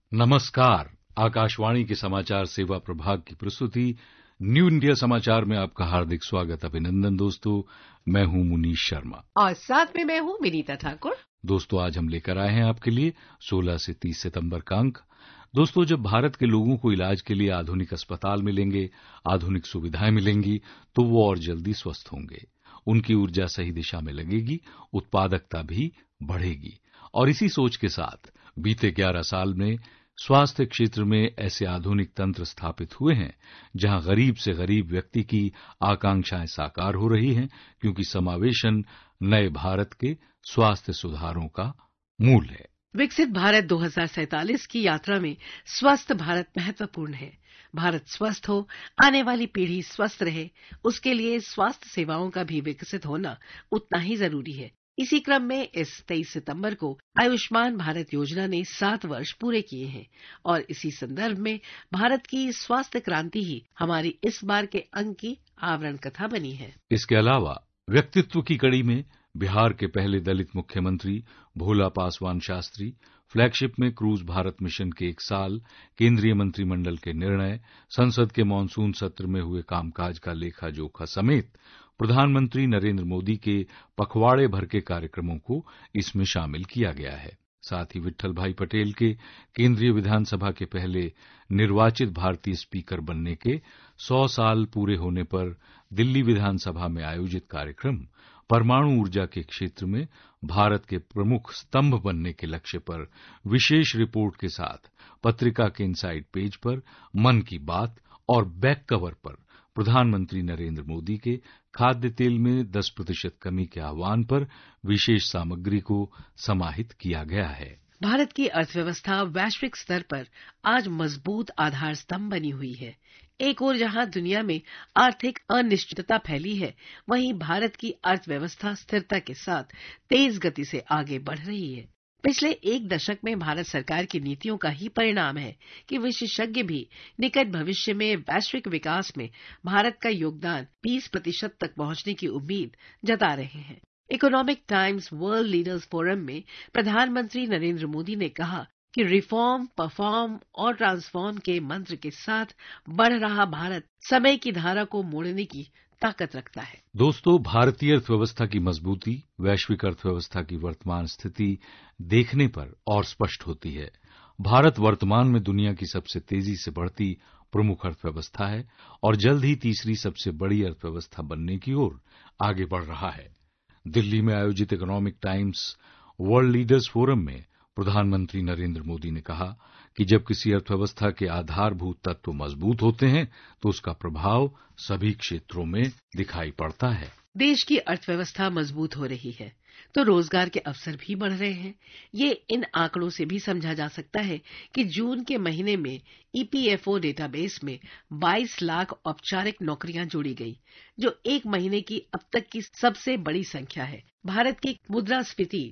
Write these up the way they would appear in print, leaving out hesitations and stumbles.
नमस्कार। आकाशवाणी के समाचार सेवा प्रभाग की प्रस्तुति न्यू इंडिया समाचार में आपका हार्दिक स्वागत। अभिनंदन दोस्तों, मैं हूं मुनीश शर्मा और साथ में मैं हूं विनीता ठाकुर। दोस्तों, आज हम लेकर आए हैं आपके लिए 16 से 30 सितंबर का अंक। दोस्तों, जब भारत के लोगों को इलाज के लिए आधुनिक अस्पताल मिलेंगे, आधुनिक सुविधाएं मिलेंगी, तो वो और जल्दी स्वस्थ होंगे। उनकी ऊर्जा सही दिशा में लगेगी, उत्पादकता भी बढ़ेगी। और इसी सोच के साथ बीते 11 साल में स्वास्थ्य क्षेत्र में ऐसे आधुनिक तंत्र स्थापित हुए हैं जहां गरीब से गरीब व्यक्ति की आकांक्षाएं साकार हो रही हैं, क्योंकि समावेशन नए भारत के स्वास्थ्य सुधारों का मूल है। विकसित भारत 2047 की यात्रा में स्वस्थ भारत महत्वपूर्ण है। भारत स्वस्थ हो, आने वाली पीढ़ी स्वस्थ रहे, उसके लिए स्वास्थ्य सेवाओं का भी विकसित होना उतना ही जरूरी है। इसी क्रम में इस 23 सितंबर को आयुष्मान भारत योजना ने 7 वर्ष पूरे किए हैं और इसी संदर्भ में भारत की स्वास्थ्य क्रांति ही हमारी इस बार के अंक की आवरण कथा बनी है। इसके अलावा व्यक्तित्व की कड़ी में बिहार के पहले दलित मुख्यमंत्री भोला पासवान शास्त्री, फ्लैगशिप में क्रूज भारत मिशन के 1 साल, केंद्रीय मंत्रिमंडल के निर्णय, संसद के मानसून सत्र में हुए कामकाज का लेखा जोखा समेत प्रधानमंत्री नरेंद्र मोदी के पखवाड़े भर के कार्यक्रमों को इसमें शामिल किया गया है। साथ ही विट्ठल भाई पटेल के केंद्रीय विधानसभा के पहले निर्वाचित भारतीय स्पीकर बनने के 100 साल पूरे होने पर दिल्ली विधानसभा में आयोजित कार्यक्रम परमाणु ऊर्जा के क्षेत्र में भारत के प्रमुख स्तंभ बनने के लक्ष्य पर विशेष रिपोर्ट के साथ पत्रिका के इनसाइड पेज पर मन की बात और बैक कवर पर प्रधानमंत्री नरेंद्र मोदी के खाद्य तेल में 10% कमी के आह्वान पर विशेष सामग्री को समाहित किया गया है। भारत की अर्थव्यवस्था वैश्विक स्तर पर आज मजबूत आधार स्तंभ बनी हुई है। एक ओर जहां दुनिया में आर्थिक अनिश्चितता फैली है, वहीं भारत की अर्थव्यवस्था स्थिरता के साथ तेज गति से आगे बढ़ रही है। पिछले 1 दशक में भारत सरकार की नीतियों का ही परिणाम है कि विशेषज्ञ भी निकट भविष्य में वैश्विक विकास में भारत का योगदान 20% तक पहुंचने की उम्मीद जता रहे हैं। Economic times world leaders forum में प्रधानमंत्री नरेंद्र मोदी ने कहा कि रिफॉर्म, परफॉर्म और ट्रांसफॉर्म के मंत्र के साथ बढ़ रहा भारत समय की धारा को मोड़ने की ताकत रखता है। दोस्तों, भारतीय अर्थव्यवस्था की मजबूती वैश्विक अर्थव्यवस्था की वर्तमान स्थिति देखने पर और स्पष्ट होती है। भारत वर्तमान में दुनिया की सबसे तेजी से बढ़ती प्रमुख अर्थव्यवस्था है और जल्द ही तीसरी सबसे बड़ी अर्थव्यवस्था बनने की ओर आगे बढ़ रहा है। दिल्ली में आयोजित economic times world leaders forum में प्रधानमंत्री नरेंद्र मोदी ने कहा कि जब किसी अर्थव्यवस्था के आधारभूत तत्व मजबूत होते हैं तो उसका प्रभाव सभी क्षेत्रों में दिखाई पड़ता है। देश की अर्थव्यवस्था मजबूत हो रही है तो रोजगार के अवसर भी बढ़ रहे हैं। ये इन आंकड़ों से भी समझा जा सकता है कि जून के महीने में ईपीएफओ डेटाबेस में 22 लाख औपचारिक नौकरियां जोड़ी गई, जो एक महीने की अब तक की सबसे बड़ी संख्या है। भारत की मुद्रास्फीति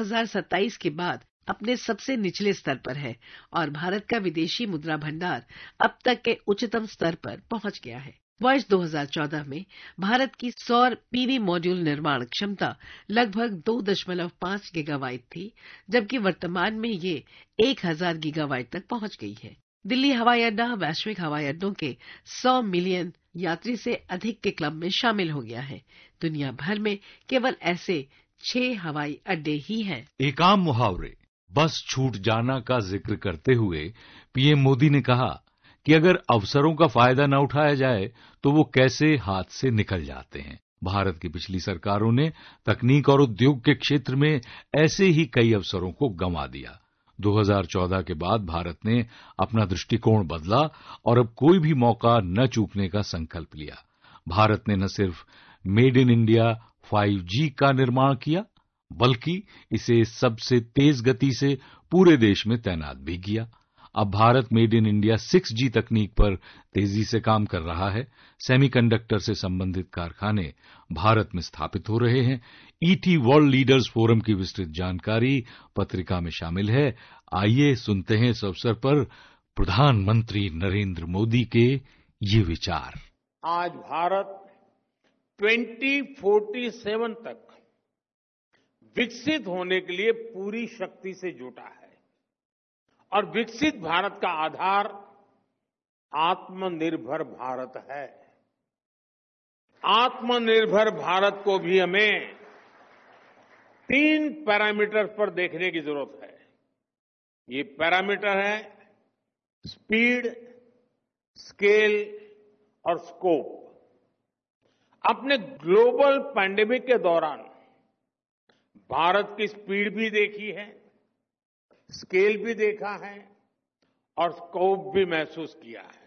2027 के बाद अपने सबसे निचले स्तर पर है और भारत का विदेशी मुद्रा भंडार अब तक के उच्चतम स्तर पर पहुंच गया है। वर्ष 2014 में भारत की सौर पीवी मॉड्यूल निर्माण क्षमता लगभग 2.5 गीगावाट थी, जबकि वर्तमान में ये 1000 गीगावाट तक पहुंच गई है। दिल्ली हवाई अड्डा वैश्विक हवाई अड्डों के 100 मिलियन यात्री से अधिक के क्लब में शामिल हो गया है। दुनिया भर में केवल ऐसे 6 हवाई अड्डे ही हैं। एक आम मुहावरे बस छूट जाना का जिक्र करते हुए पीएम मोदी ने कहा कि अगर अवसरों का फायदा न उठाया जाए तो वो कैसे हाथ से निकल जाते हैं। भारत की पिछली सरकारों ने तकनीक और उद्योग के क्षेत्र में ऐसे ही कई अवसरों को गंवा दिया। 2014 के बाद भारत ने अपना दृष्टिकोण बदला और अब कोई भी मौका न चूकने का संकल्प लिया। भारत ने न सिर्फ मेड इन इंडिया 5G का निर्माण किया, बल्कि इसे सबसे तेज गति से पूरे देश में तैनात भी किया। अब Bharat made in India 6G तकनीक पर तेजी से काम कर रहा है। सेमीकंडक्टर से संबंधित कारखाने भारत में स्थापित हो रहे हैं। ईटी वर्ल्ड लीडर्स फोरम की विस्तृत जानकारी पत्रिका में शामिल है। आइए सुनते हैं इस अवसर पर प्रधानमंत्री नरेंद्र मोदी के ये विचार। आज भारत 2047 तक विकसित होने के लिए पूरी शक्ति से जुटा है और विकसित भारत का आधार आत्मनिर्भर भारत है। आत्मनिर्भर भारत को भी हमें 3 पैरामीटर पर देखने की जरूरत है। ये पैरामीटर है स्पीड, स्केल और स्कोप। अपने ग्लोबल पैंडेमिक के दौरान भारत की स्पीड भी देखी है, स्केल भी देखा है और स्कोप भी महसूस किया है।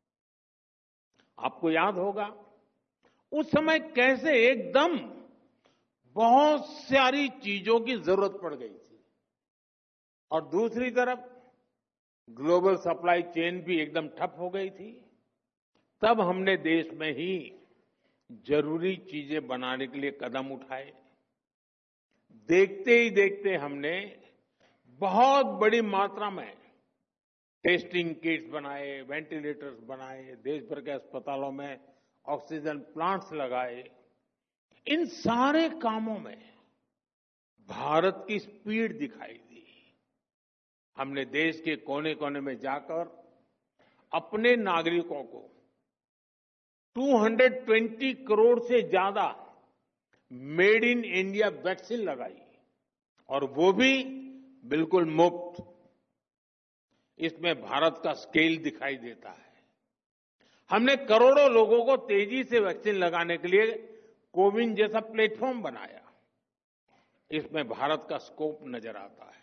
आपको याद होगा उस समय कैसे एकदम बहुत सारी चीजों की जरूरत पड़ गई थी और दूसरी तरफ ग्लोबल सप्लाई चेन भी एकदम ठप हो गई थी। तब हमने देश में ही जरूरी चीजें बनाने के लिए कदम उठाए। देखते ही देखते हमने बहुत बड़ी मात्रा में टेस्टिंग किट्स बनाए, वेंटिलेटर्स बनाए, देश भर के अस्पतालों में ऑक्सीजन प्लांट्स लगाए। इन सारे कामों में भारत की स्पीड दिखाई दी। हमने देश के कोने कोने में जाकर अपने नागरिकों को 220 करोड़ से ज्यादा मेड इन इंडिया वैक्सीन लगाई और वो भी बिल्कुल मुफ्त। इसमें भारत का स्केल दिखाई देता है। हमने करोड़ों लोगों को तेजी से वैक्सीन लगाने के लिए कोविन जैसा प्लेटफॉर्म बनाया। इसमें भारत का स्कोप नजर आता है।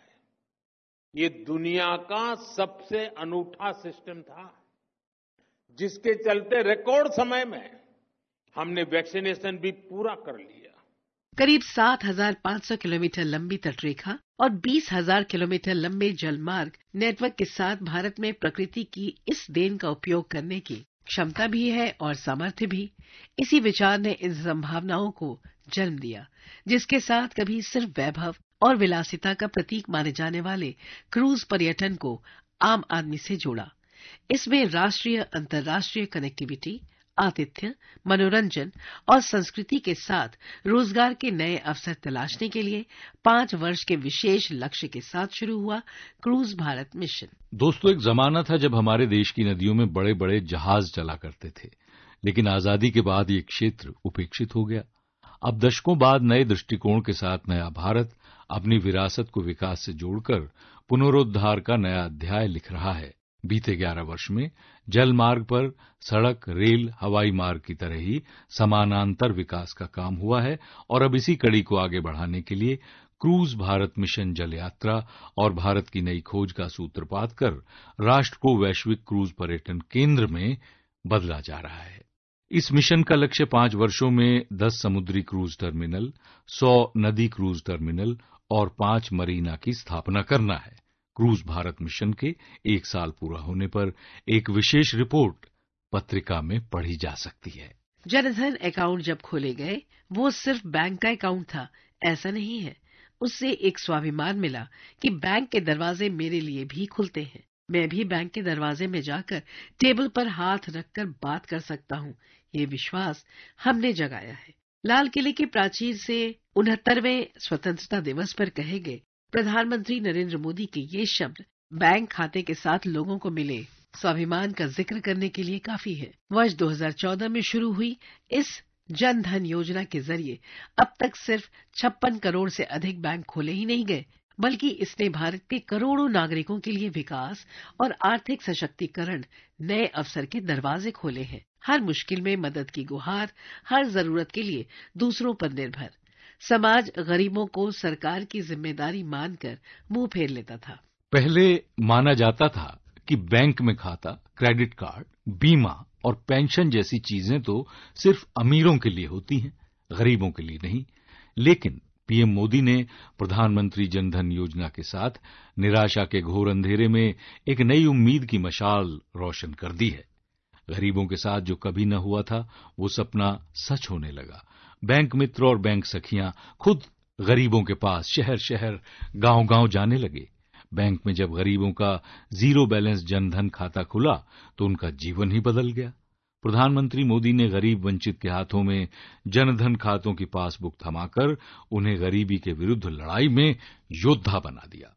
ये दुनिया का सबसे अनूठा सिस्टम था जिसके चलते रिकॉर्ड समय में हमने वैक्सीनेशन भी पूरा कर लिया। करीब 7,500 किलोमीटर लंबी तटरेखा और 20,000 किलोमीटर लंबे जलमार्ग नेटवर्क के साथ भारत में प्रकृति की इस देन का उपयोग करने की क्षमता भी है और सामर्थ्य भी। इसी विचार ने इन संभावनाओं को जन्म दिया जिसके साथ कभी सिर्फ वैभव और विलासिता का प्रतीक माने जाने वाले क्रूज पर्यटन को आम आदमी से जोड़ा। इसमें राष्ट्रीय अंतर्राष्ट्रीय कनेक्टिविटी, आतिथ्य, मनोरंजन और संस्कृति के साथ रोजगार के नए अवसर तलाशने के लिए 5 वर्ष के विशेष लक्ष्य के साथ शुरू हुआ क्रूज भारत मिशन। दोस्तों, एक जमाना था जब हमारे देश की नदियों में बड़े बड़े जहाज चला करते थे, लेकिन आजादी के बाद ये क्षेत्र उपेक्षित हो गया। अब दशकों बाद नए दृष्टिकोण के साथ नया भारत अपनी विरासत को विकास से जोड़कर पुनरुद्धार का नया अध्याय लिख रहा है। बीते 11 वर्ष में जल मार्ग पर सड़क, रेल, हवाई मार्ग की तरह ही समानांतर विकास का काम हुआ है और अब इसी कड़ी को आगे बढ़ाने के लिए क्रूज भारत मिशन जल यात्रा और भारत की नई खोज का सूत्रपात कर राष्ट्र को वैश्विक क्रूज पर्यटन केंद्र में बदला जा रहा है। इस मिशन का लक्ष्य 5 वर्षों में 10 समुद्री क्रूज टर्मिनल, 100 नदी क्रूज टर्मिनल और 5 मरीना की स्थापना करना है। क्रूज भारत मिशन के 1 साल पूरा होने पर एक विशेष रिपोर्ट पत्रिका में पढ़ी जा सकती है। जनधन अकाउंट जब खोले गए वो सिर्फ बैंक का अकाउंट था, ऐसा नहीं है। उससे एक स्वाभिमान मिला कि बैंक के दरवाजे मेरे लिए भी खुलते हैं। मैं भी बैंक के दरवाजे में जाकर टेबल पर हाथ रखकर बात कर सकता हूँ। ये विश्वास हमने जगाया है। लाल किले के प्राचीर से 69वें स्वतंत्रता दिवस पर कहे गए प्रधानमंत्री नरेंद्र मोदी के ये शब्द बैंक खाते के साथ लोगों को मिले स्वाभिमान का जिक्र करने के लिए काफी है। वर्ष 2014 में शुरू हुई इस जन धन योजना के जरिए अब तक सिर्फ 56 करोड़ से अधिक बैंक खोले ही नहीं गए, बल्कि इसने भारत के करोड़ों नागरिकों के लिए विकास और आर्थिक सशक्तिकरण नए अवसर के दरवाजे खोले हैं। हर मुश्किल में मदद की गुहार, हर जरूरत के लिए दूसरों पर निर्भर समाज गरीबों को सरकार की जिम्मेदारी मानकर मुंह फेर लेता था। पहले माना जाता था कि बैंक में खाता, क्रेडिट कार्ड, बीमा और पेंशन जैसी चीजें तो सिर्फ अमीरों के लिए होती हैं, गरीबों के लिए नहीं। लेकिन पीएम मोदी ने प्रधानमंत्री जन धन योजना के साथ निराशा के घोर अंधेरे में एक नई उम्मीद की मशाल रोशन कर दी है। गरीबों के साथ जो कभी न हुआ था वो सपना सच होने लगा। बैंक मित्र और बैंक सखियां खुद गरीबों के पास शहर शहर, गांव गांव जाने लगे। बैंक में जब गरीबों का जीरो बैलेंस जनधन खाता खुला तो उनका जीवन ही बदल गया। प्रधानमंत्री मोदी ने गरीब वंचित के हाथों में जनधन खातों की पासबुक थमाकर उन्हें गरीबी के विरुद्ध लड़ाई में योद्धा बना दिया।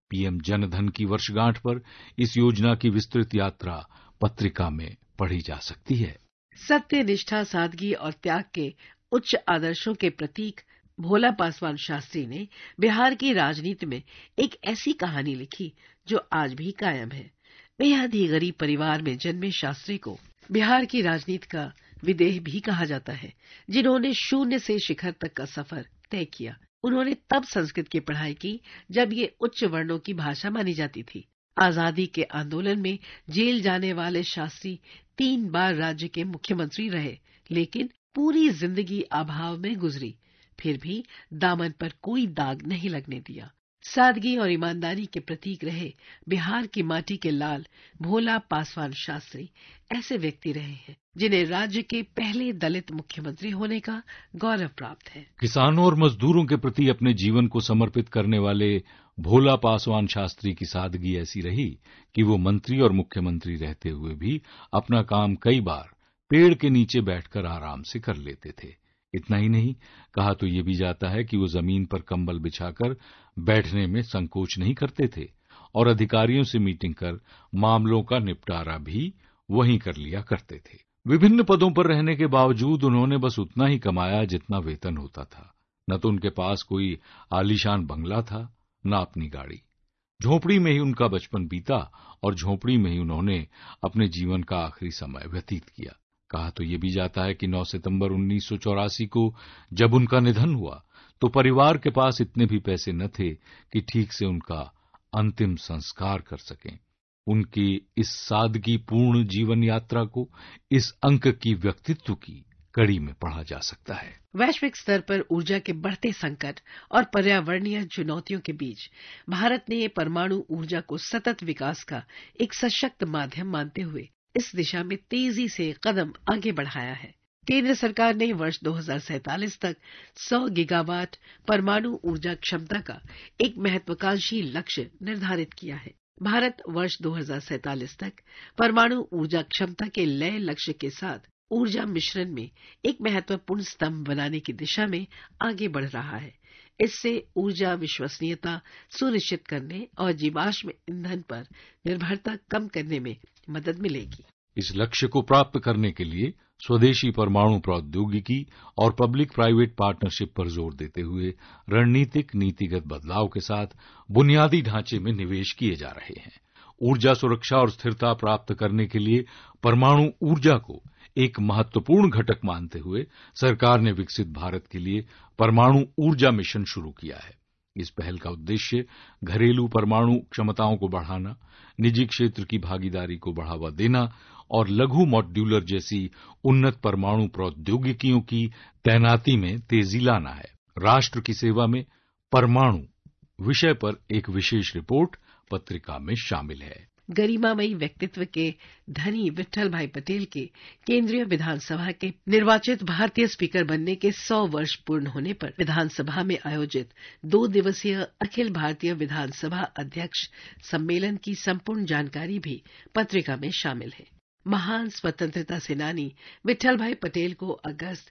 पीएम जनधन की वर्षगांठ पर इस योजना की विस्तृत यात्रा पत्रिका में पढ़ी जा सकती है। सत्य, निष्ठा, सादगी और त्याग के उच्च आदर्शों के प्रतीक भोला पासवान शास्त्री ने बिहार की राजनीति में एक ऐसी कहानी लिखी जो आज भी कायम है। बेहद ही गरीब परिवार में जन्मे शास्त्री को बिहार की राजनीति का विदेह भी कहा जाता है, जिन्होंने शून्य से शिखर तक का सफर तय किया। उन्होंने तब संस्कृत की पढ़ाई की जब ये उच्च वर्णों की भाषा मानी जाती थी। आजादी के आंदोलन में जेल जाने वाले शास्त्री 3 बार राज्य के मुख्यमंत्री रहे, लेकिन पूरी जिंदगी अभाव में गुजरी, फिर भी दामन पर कोई दाग नहीं लगने दिया। सादगी और ईमानदारी के प्रतीक रहे बिहार की माटी के लाल भोला पासवान शास्त्री ऐसे व्यक्ति रहे हैं जिन्हें राज्य के पहले दलित मुख्यमंत्री होने का गौरव प्राप्त है। किसानों और मजदूरों के प्रति अपने जीवन को समर्पित करने वाले भोला पासवान शास्त्री की सादगी ऐसी रही कि वो मंत्री और मुख्यमंत्री रहते हुए भी अपना काम कई बार पेड़ के नीचे बैठकर आराम से कर लेते थे। इतना ही नहीं, कहा तो ये भी जाता है कि वो जमीन पर कंबल बिछाकर बैठने में संकोच नहीं करते थे और अधिकारियों से मीटिंग कर मामलों का निपटारा भी वहीं कर लिया करते थे। विभिन्न पदों पर रहने के बावजूद उन्होंने बस उतना ही कमाया जितना वेतन होता था। न तो उनके पास कोई आलीशान बंगला था, न अपनी गाड़ी। झोपड़ी में ही उनका बचपन बीता और झोपड़ी में ही उन्होंने अपने जीवन का आखिरी समय व्यतीत किया। कहा तो ये भी जाता है कि 9 सितंबर 1984 को जब उनका निधन हुआ तो परिवार के पास इतने भी पैसे न थे कि ठीक से उनका अंतिम संस्कार कर सकें। उनकी इस सादगीपूर्ण जीवन यात्रा को इस अंक की व्यक्तित्व की कड़ी में पढ़ा जा सकता है। वैश्विक स्तर पर ऊर्जा के बढ़ते संकट और पर्यावरणीय चुनौतियों के बीच भारत ने परमाणु ऊर्जा को सतत विकास का एक सशक्त माध्यम मानते हुए इस दिशा में तेजी से कदम आगे बढ़ाया है। केंद्र सरकार ने वर्ष 2047 तक 100 गीगावाट परमाणु ऊर्जा क्षमता का एक महत्वाकांक्षी लक्ष्य निर्धारित किया है। भारत वर्ष 2047 तक परमाणु ऊर्जा क्षमता के लय लक्ष्य के साथ ऊर्जा मिश्रण में एक महत्वपूर्ण स्तंभ बनाने की दिशा में आगे बढ़ रहा है। इससे ऊर्जा विश्वसनीयता सुनिश्चित करने और जीवाश्म ईंधन पर निर्भरता कम करने में मदद मिलेगी। इस लक्ष्य को प्राप्त करने के लिए स्वदेशी परमाणु प्रौद्योगिकी और पब्लिक प्राइवेट पार्टनरशिप पर जोर देते हुए रणनीतिक नीतिगत बदलाव के साथ बुनियादी ढांचे में निवेश किए जा रहे हैं। ऊर्जा सुरक्षा और स्थिरता प्राप्त करने के लिए परमाणु ऊर्जा को एक महत्वपूर्ण घटक मानते हुए सरकार ने विकसित भारत के लिए परमाणु ऊर्जा मिशन शुरू किया है। इस पहल का उद्देश्य घरेलू परमाणु क्षमताओं को बढ़ाना, निजी क्षेत्र की भागीदारी को बढ़ावा देना और लघु मॉड्यूलर जैसी उन्नत परमाणु प्रौद्योगिकियों की तैनाती में तेजी लाना है। राष्ट्र की सेवा में परमाणु विषय पर एक विशेष रिपोर्ट पत्रिका में शामिल है। गरिमामयी व्यक्तित्व के धनी विट्ठल भाई पटेल के केंद्रीय विधानसभा के निर्वाचित भारतीय स्पीकर बनने के 100 वर्ष पूर्ण होने पर विधानसभा में आयोजित 2 दिवसीय अखिल भारतीय विधानसभा अध्यक्ष सम्मेलन की संपूर्ण जानकारी भी पत्रिका में शामिल है। महान स्वतंत्रता सेनानी विट्ठल भाई पटेल को अगस्त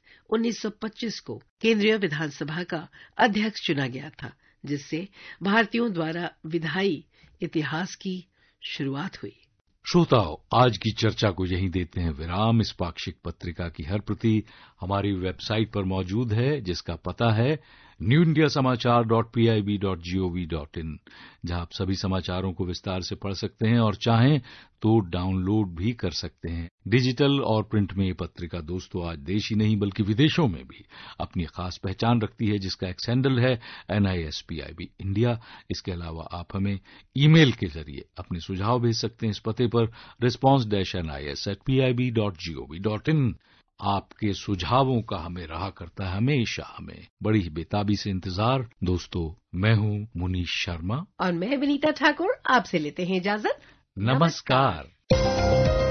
1925 को केंद्रीय विधानसभा का अध्यक्ष चुना गया था, जिससे भारतीयों द्वारा विधायी इतिहास की शुरुआत हुई। श्रोताओं, आज की चर्चा को यहीं देते हैं विराम। इस पाक्षिक पत्रिका की हर प्रति हमारी वेबसाइट पर मौजूद है, जिसका पता है newindiasamaachar.pib.gov.in, जहां आप सभी समाचारों को विस्तार से पढ़ सकते हैं और चाहें तो डाउनलोड भी कर सकते हैं। डिजिटल और प्रिंट में ये पत्रिका दोस्तों आज देश ही नहीं बल्कि विदेशों में भी अपनी खास पहचान रखती है, जिसका एक्स हैंडल है NISPIB इंडिया। इसके अलावा आप हमें ईमेल के जरिए अपने सुझाव भेज सकते हैं इस पते पर response-nis@pib.gov.in। आपके सुझावों का हमें रहा करता है हमेशा हमें बड़ी ही बेताबी से इंतजार। दोस्तों, मैं हूं मुनीश शर्मा और मैं विनीता ठाकुर आपसे लेते हैं इजाजत। नमस्कार।